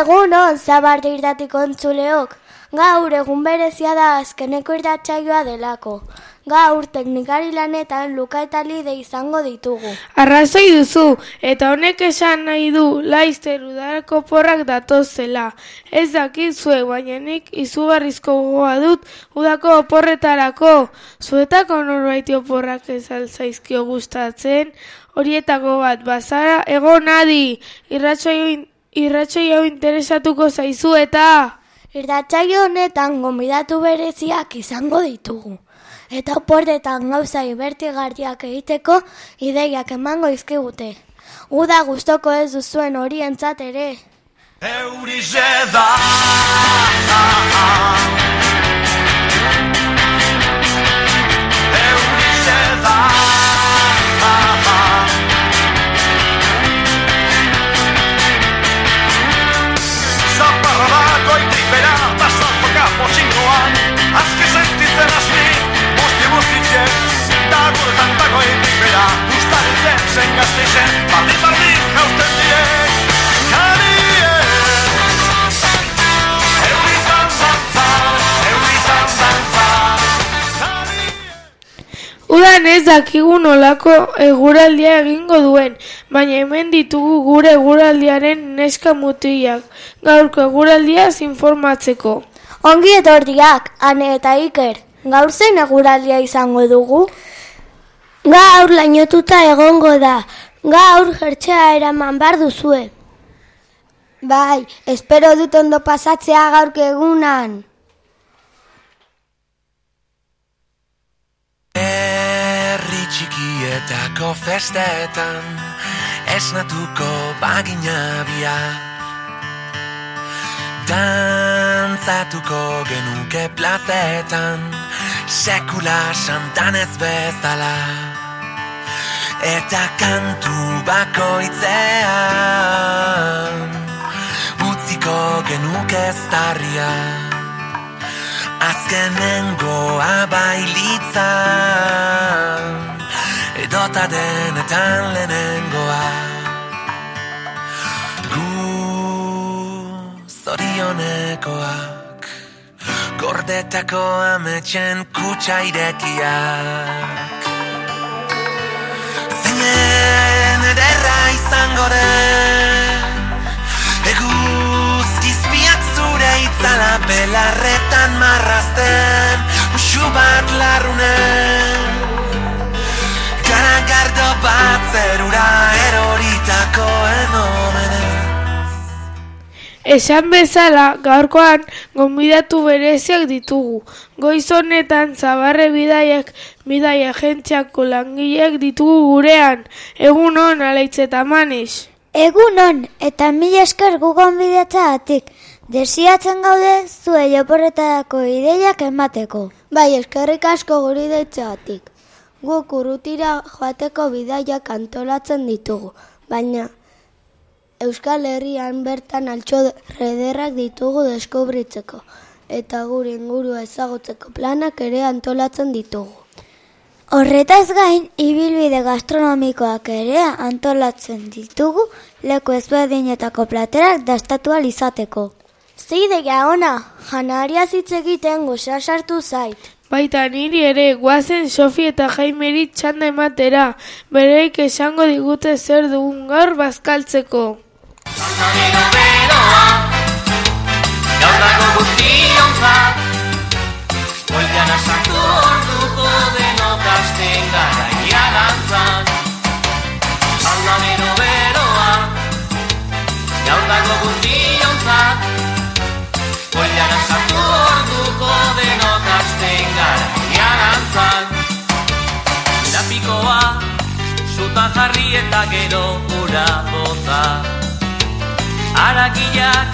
Egunon, Zabardi irratiko entzuleok. Gaur egun berezia da azkeneko irratsaioa delako. Gaur teknikari lanetan Luka eta Lide izango ditugu. Arrazoi duzu, eta honek esan nahi du laizter udarako oporrak datozela. Ez dakizue, baina nik izugarrizko gogoa dut udako oporretarako. Zuetako norbaiti oporrak ez alzaizkio gustatzen, horietako bat bazara, egon adi, irratsaio interesatuko zaizu eta... Irratsaio honetan gonbidatu bereziak izango ditugu. Eta oporretan gauza ibertigarriak egiteko ideiak emango izkigute. Uda gustoko ez duzuen horientzat ere. Eurize da Eurize da Zaparra da goitripera Bazalpoka potxingoan Azke sentitzen asmi Da guretan dago egitipera Gustaritzen zen gazteizen Bardi jauten direk Udan ez dakigu nolako eguraldia egingo duen, baina hemen ditugu gure eguraldiaren neska mutilak, gaurko eguraldiaz informatzeko. Ongi etorriak, Ane eta Iker. Gaur zein eguraldia izango dugu? Gaur lainotuta egongo da. Gaur jertxea eraman behar duzue. Bai, espero dut ondo pasatzea gaurko egunan. Herri txikietako festetan esnatuko bagina biak Dantzatuko genuke plazetan sekula santan ez bezala Eta kantu bakoitzean utziko genuke eztarria Azkenengoa bailitzan edota denetan lehenengoa Zorionekoak gordetako ametxen kutsa irekiak Zeinen ederra izango den Eguzkizpiak zure itzala belarretan marrazten Uxu bat larrunen Garagardo bat zerura eroritako enomenez Esan bezala, gaurkoan gonbidatu bereziak ditugu. Goiz honetan Zabarre bidaia agentziako langileak ditugu gurean. Egunon, Alaitz eta Manis. Egunon, eta mila esker gu gonbidatzeagatik. Desiatzen gaude zuei oporretarako ideiak emateko. Bai, eskerrik asko guri deitzeagatik. Guk urrutira joateko bidaiak antolatzen ditugu, baina Euskal Herrian bertan altxo rederrak ditugu deskubritzeko, eta gure ingurua ezagutzeko planak ere antolatzen ditugu. Horretaz gain, ibilbide gastronomikoak ere antolatzen ditugu, leku ezberdinetako platerak dastatu ahal izateko. Zideia ona, janariaz hitz egiten goza sartu zait. Baita niri ere, guazen Sofi eta Jaimeri txanda ematera, bereik esango digute zer dugun gaur bazkaltzeko. Zantanero beroa, gaur dago guztionzat, Oilana sartu orduko denok asten garaia dantzan. Zantanero beroa, gaur dago guztionzat, Oilana sartu orduko denok asten garaia dantzan. Lapikoa, sutan jarri eta gero ura bota. Arakiak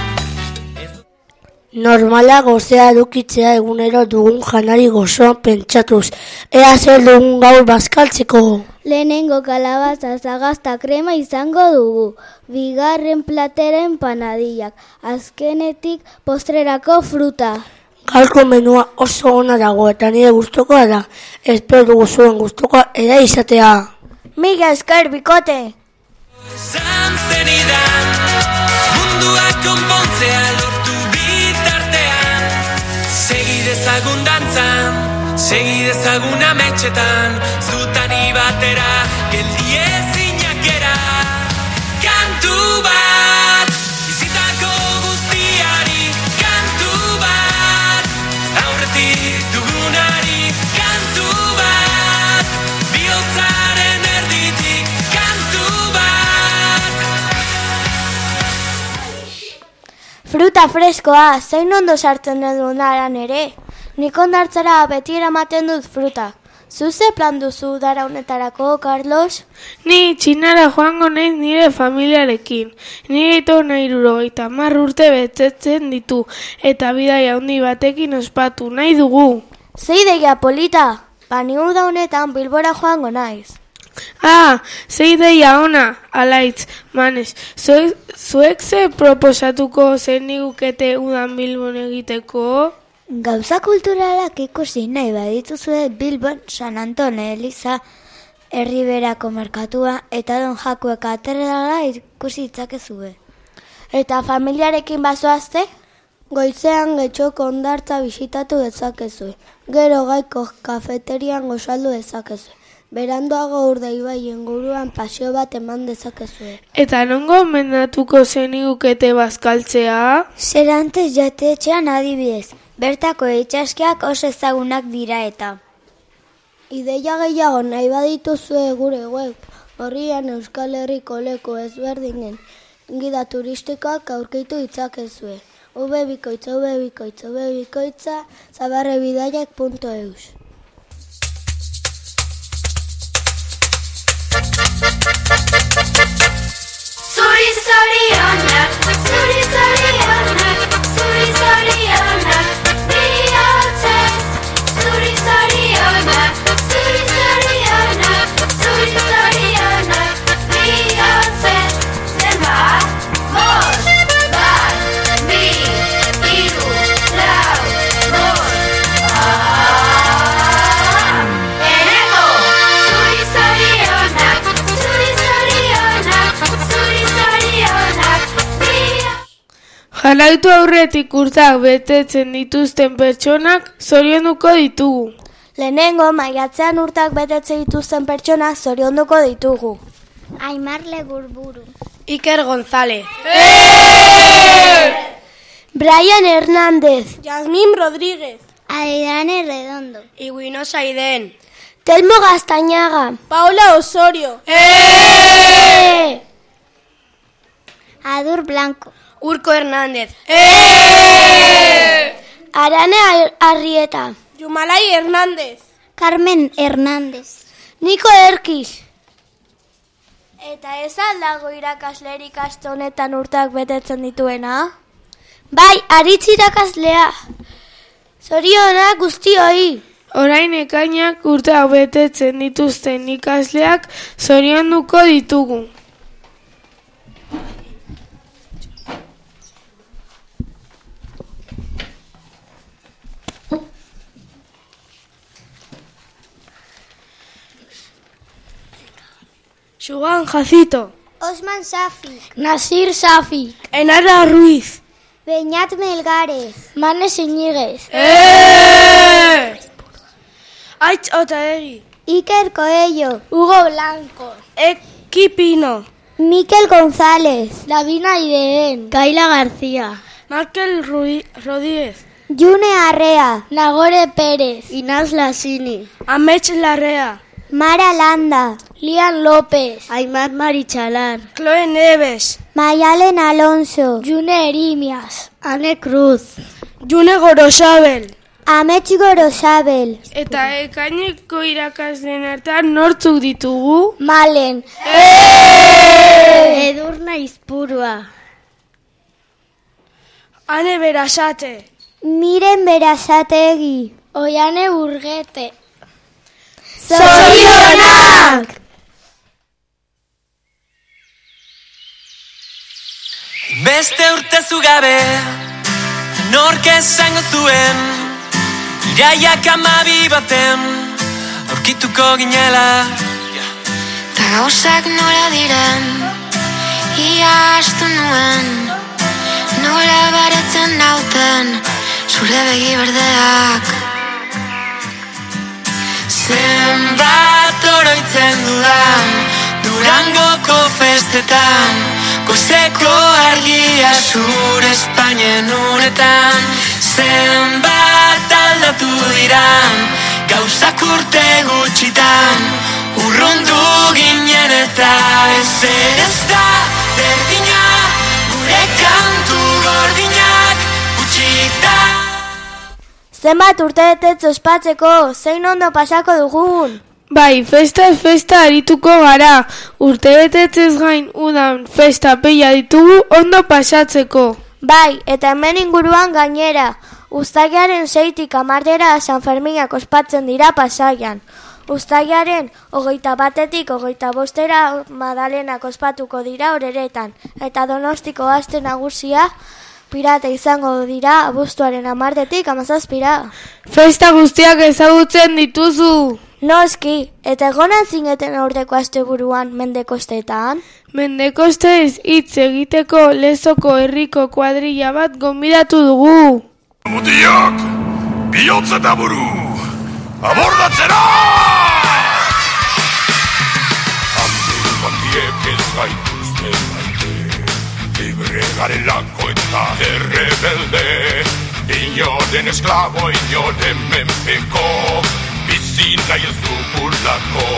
Normala gozea edukitzea egunero dugun janari gozoan pentsatuz. Ea zer dugun gaur bazkaltzeko. Lehenengo kalabaza zagazta krema izango dugu. Bigarren plateren panadillak. Azkenetik postrerako fruta. Gaurko menua oso ona dago eta nire gustokoa da. Espero dugu zuen gustokoa ere izatea. Mila esker bikote! Zenidan, mundua konpontzea dezagun dantzan, segi dezagun ametxetan, zutani batera, geldi ezinak gera. Kantu bat, bizitako guztiari, kantu bat, aurretik dugunari, kantu bat, bihotzaren erditik, kantu bat. Fruta freskoa, zein ondo sartzen duen aran ere. Nik ondartzara beti eramaten dut fruta. Zuze plan duzu udara honetarako, Carlos? Ni Txinara joango naiz nire familiarekin. Nire aitona 70 urte betetzen ditu, eta bidaia handi batekin ospatu nahi dugu. Ze ideia polita, bani uda honetan Bilbora joango naiz. Ze ideia ona, alaitz, manez. Zuek ze proposatuko zenigukete udan Bilbon egiteko? Gauza kulturalak ikusi nahi badituzue Bilbon San Anton Eliza Herriberako merkatua eta Don Jakue katedrala ikusi ditzakezue. Eta familiarekin bazoazte? Goizean getxoko hondartza bisitatu dezakezue. Gero gaiko kafeterian gozaldu dezakezue. Beranduago Urde ibai inguruan paseo bat eman dezakezue. Eta nongo mendatuko zenigukete bazkaltzea? Serantes jatetxean adibidez, bertako itsaskiak oso ezagunak dira eta. Ideia gehiago nahi badituzue gure web, horrian Euskal Herriko leku ezberdinen gida turistikoak aurkitu ditzakezue. ubebikoitza, zabarrebidaiak.eus. Zuri zorionak, zuri zorionak, zuri zorionak, bihotzez. Zuri zorionak, zuri zorionak, zuri zorionak, bihotzez. Zenbat? Bost, bat, bi, hiru, lau, bost. Eneko! Zuri zorionak, zuri zorionak, zuri zorionak, bihotzez. Jarraitu aurretik urteak betetzen dituzten pertsonak zorionduko ditugu. Lehenengo, maiatzean urteak betetzen dituzten pertsonak zorionduko ditugu. Aimar Legurburu, Iker González, Brian Hernández, Yasmin Rodríguez, Aidane Redondo, Iguino Saiden, Telmo Gaztañaga, Paula Osorio, Adur Blanco, Urko Hernández, Arane Arrieta, Yumalai Hernández, Carmen Hernández, Niko Erkiz. Eta ez aldago irakaslerik aste honetan urteak betetzen dituena? Bai, Aritz irakaslea. Zorionak guztioi. orain ekainak urteak betetzen dituzten ikasleak zorionduko ditugu. Juan Jacito, Osman Safik, Nasir Safik, Enara Ruiz, Beñat Melgares, Manes Iñiguez, Aitz Otaegi, Iker Coello, Hugo Blanco, Eki Pino, Mikel González, Davina Ideen, Gaila García, Markel Rodríguez, June Arrea, Nagore Pérez, Inaz Lasini, Amets Larrea, Mara Landa, Lian López, Aimar Marichalar, Chloe Neves, Mayalen Alonso, June Erimias, Ane Cruz, June Gorosabel, Amets Gorosabel, Eta ekaineko irakasleen artean nortzuk ditugu? Malen, Edurna Izpurua, Ane Berasate, Miren Berasategi, Oiane Burgete. Zorionak! Beste urte zugabe, nork esango zuen, iraiak 12 baten, aurkituko ginela. Ta gauzak nola diren, ia astu nuen, nola baretzen nauten, zure begi berdeak. Zenbat oroitzen dudan Durangoko festetan, goizeko argia zure Espainien uretan. Zenbat aldatu diran, gauzak urte gutxitan, urrundu ginen eta ez da berdina, gure kantu gordinak gutxitan. Zenbat urteetetz ospatzeko, zein ondo pasako dugun? Bai, festa arituko gara. Urtebetetzez gain udan festa peia ditugu ondo pasatzeko. Bai, eta hemen inguruan gainera. Uztailaren 6tik 10 San Ferminak ospatzen dira Pasaian. Uztailaren 21tik 25 Madalenak ospatuko dira Oreretan. Eta Donostiko aste nagusia pirata izango dira abuztuaren 10tik 17. Festa guztiak ezagutzen dituzu. Noski, eta egonan zineten aurreko asteburuan Mendekostetan? Mendekostez hitz egiteko Lezoko herriko kuadrilla bat gonbidatu dugu. Mutiak, bihotz eta buru, abordatzera! Handiek ez gaituzte maite, libre garelako eta errebelde, inoren esklabo, inoren menpeko, bizi nahi ez dugulako.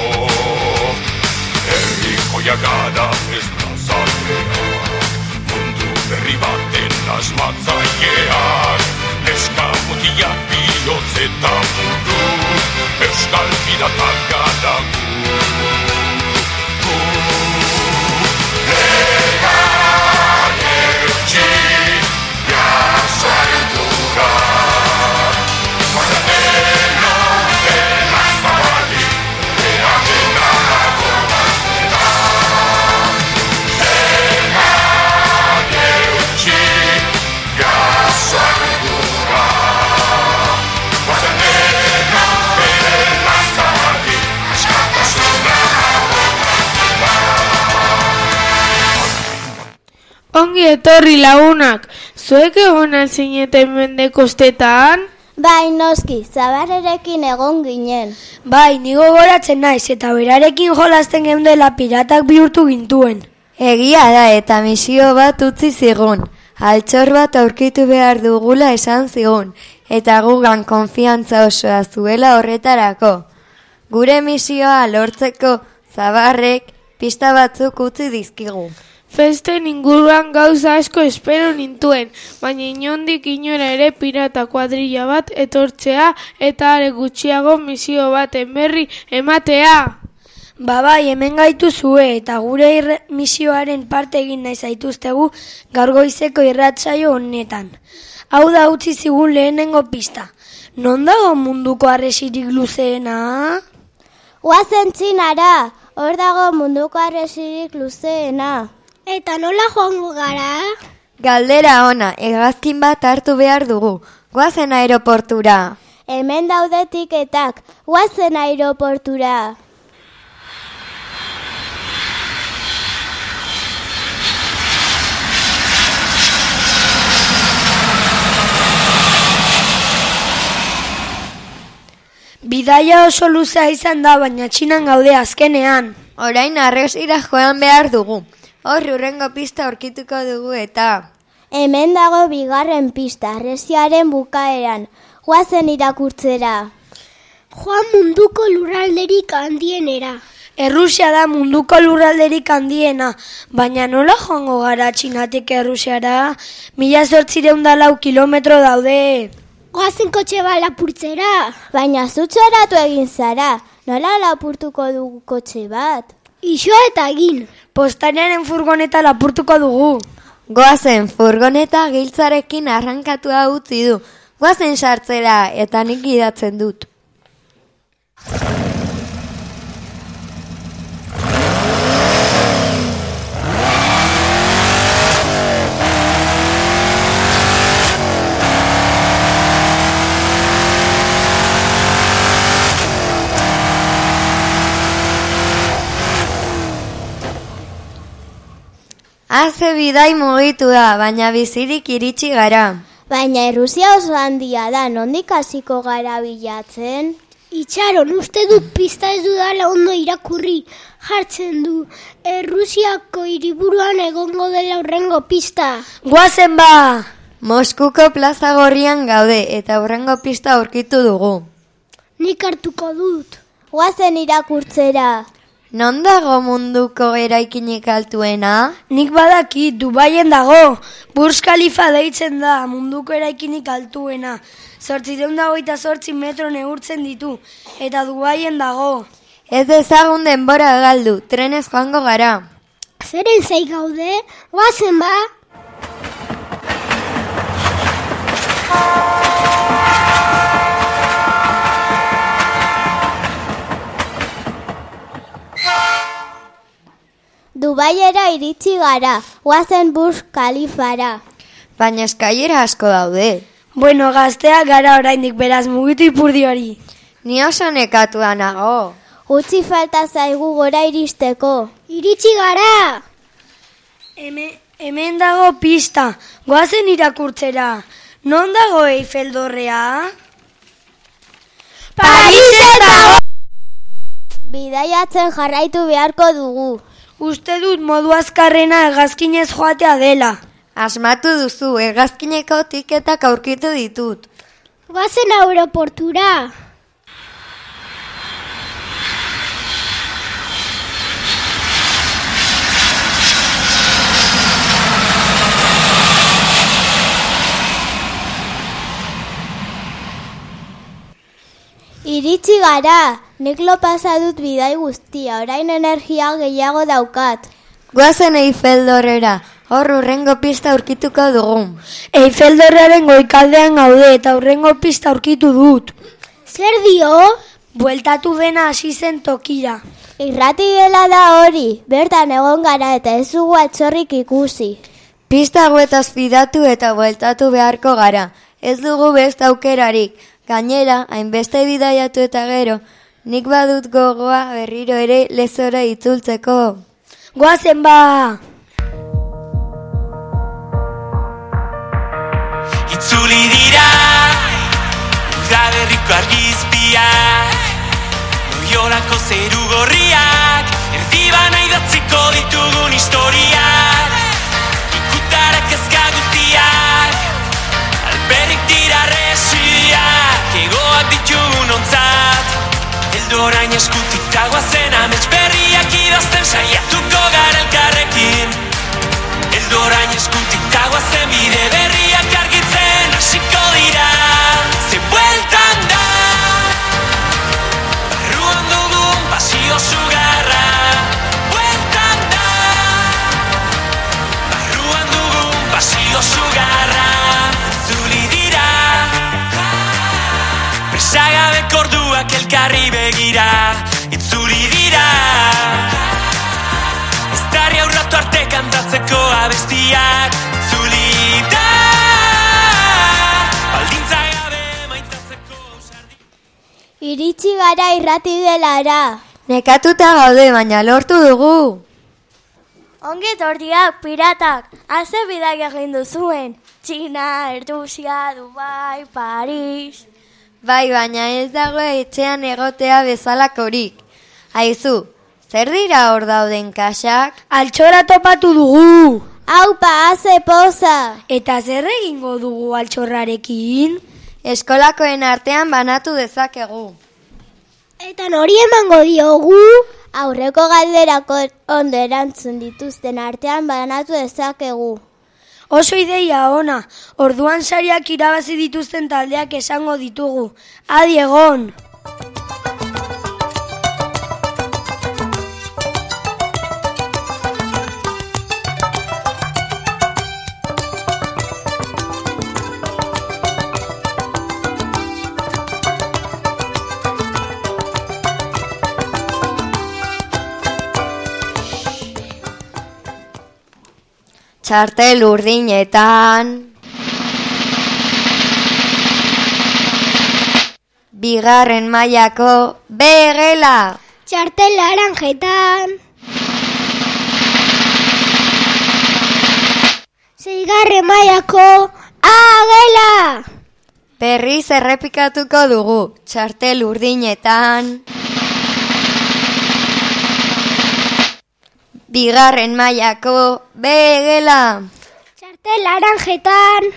Herriko jagada ez nazalea, mundu berri baten asmatzaileak, neska mutiak bihotz eta buru, euskal piratak gara gu. Legan eutxi, jasoaren dura, Mazateno dela zabali, behatena gomazera. Legan eutxi, jasoaren dura, Mazateno dela zabali, askatasuna gomazera. Ongi etorri lagunak, zuek egon alzineten Mendekostetan? Bai, noski, Zabarrerekin egon ginen. Bai, ni gogoratzen naiz eta berarekin jolasten geundela piratak bihurtu gintuen. Egia da eta misio bat utzi zigun. Altxor bat aurkitu behar dugula esan zigun, eta gugan konfiantza osoa zuela horretarako. Gure misioa lortzeko Zabarrek pista batzuk utzi dizkigu. Festen inguruan gauza asko espero nintuen, baina inondik inora ere pirata kuadrilla bat etortzea eta are gutxiago misio baten berri ematea. Bai, hemen gaituzue eta gure misioaren parte egin nahi zaituztegu gaur goizeko irratsaio honetan. Hau da utzi zigun lehenengo pista. Non dago munduko harresirik luzeena? Guazen Txinara, hor dago munduko harresirik luzeena. Eta nola joango gara? Galdera ona, hegazkin bat hartu behar dugu. Goazen aeroportura. Hemen daude tiketak, guazen aeroportura. Bidaia oso luzea izan da, baina Txinan gaude azkenean. Orain harresira joan behar dugu. Hor hurrengo pista aurkituko dugu eta... Hemen dago bigarren pista, harresiaren bukaeran. Guazen irakurtzera. Joan munduko lurralderik handienera. Errusia da munduko lurralderik handiena, baina nola joango gara Txinatik Errusiara? 1804 kilometro daude. Goazen kotxe bat lapurtzera. Baina zutxoratu egin zara, nola lapurtuko dugu kotxe bat? Iso eta egin. Postariaren furgoneta lapurtuko dugu. Goazen furgoneta giltzarekin arrankatua utzi du. Goazen sartzera eta nik idatzen dut. Haze bidai mugitu da, baina bizirik iritsi gara. Baina Errusia oso handia da, nondik hasiko gara bilatzen? Itxaron, uste dut pista ez dudala ondo irakurri. Jartzen du, Errusiako hiriburuan egongo dela hurrengo pista. Goazen ba! Moskuko plaza gorrian gaude eta hurrengo pista aurkitu dugu. Nik hartuko dut. Goazen irakurtzera. Non dago munduko eraikinik altuena? Nik badaki, Dubaien dago. Burj Khalifa deitzen da, munduko eraikinik altuena. 828 metro neurtzen ditu, eta Dubaien dago. Ez dezagun denbora galdu, trenez joango gara. Zeren zai gaude? Goazen ba! Dubaiera iritsi gara, goazen Burj Khalifara. Baina eskailera asko daude. Bueno, gazteak gara oraindik beraz mugitu ipurdi hori. Ni oso nekatua nago. Utzi falta zaigu gora iristeko. Iritsi gara! Hemen dago pista, goazen irakurtzera. Non dago Eiffel dorrea? Parisen dago! Bidaiatzen jarraitu beharko dugu. Uste dut modu azkarrena hegazkinez joatea dela. Asmatu duzu, hegazkineko tiketak aurkitu ditut. Goazen aeroportura. Iritsi gara, nik lo pasa dut bidai guztia, orain energia gehiago daukat. Goazen Eiffel dorrera, hor hurrengo pista aurkituko dugu. Eiffel dorrearen goikaldean gaude eta hurrengo pista aurkitu dut. Zer dio? Bueltatu dena hasi zen tokira. Irrati dela da hori, bertan egon gara eta ez dugu altxorrik ikusi. Pista hauetaz fidatu eta bueltatu beharko gara, ez dugu beste aukerarik. Gainera, hainbeste bidaiatu eta gero, nik badut gogoa berriro ere lezora itzultzeko. Goazen ba! Itzuli dira, udaberriko argizpiak, Loiolako zeru gorriak, erdibana idatziko ditugun historiak, ikutarak ezka guztiak, alperrik dira resiak, egoak ditugun ontzat, eldorain eskutik tagoazen amets berriak idazten saiatuko gara elkarrekin. Eldorain eskutik tagoazen bide berriak argitzen hasiko dira. Ze bueltan da, barruan dugun pasio sugarra. Bueltan da, barruan dugun pasio sugarra. Zuli dira, presagabeko orduak elkarri begira. Itzuli dira, estarri aurratu arte kantatzeko abestiak. Itzuli da, baldintza gabe maitatzeko ausardi. Iritsi gara irrati delara. Nekatuta gaude, baina lortu dugu. Ongi etorriak, piratak, haze bidaia egin duzuen. Txina, Errusia, Dubai, Paris... Bai, baina ez dago etxean egotea bezalakorik. Aizu, zer dira hor dauden kaxak? Altxora topatu dugu! Aupa, haze poza! Eta zer egingo dugu altxorrarekin? Eskolakoen artean banatu dezakegu. Eta nori emango diogu? Aurreko galderako ondo erantzun dituzten artean banatu dezakegu. Oso ideia ona, orduan sariak irabazi dituzten taldeak esango ditugu. Adi egon! Txartel urdinetan, bigarren mailako begela. Txartel laranjetan, seigarren mailako gela! Berriz errepikatuko dugu, txartel urdinetan. Bigarren mailako B gela. Txartel laranjetan.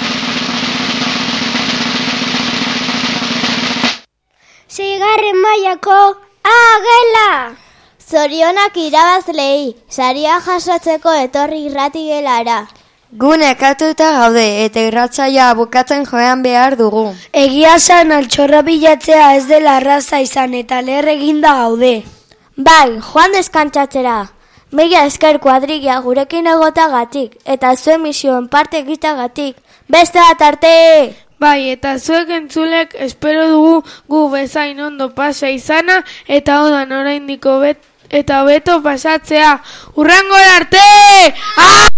Seigarren mailako A gela. Zorionak irabazlei, saria jasotzeko etorri irrati gelara. Gu nekatuta gaude eta irratsaioa bukatzen joan behar dugu. Egia esan altxorra bilatzea ez dela arraza izan eta leher eginda gaude. Bai, joan deskantzatzera. Mila esker kuadrilla gurekin egotagatik eta zuen misioen parte egitagatik. Beste bat arte! Bai, eta zuek entzulek espero dugu gu bezain ondo pasa izana eta odan oraindiko eta hobeto pasatzea. Hurrengo arte!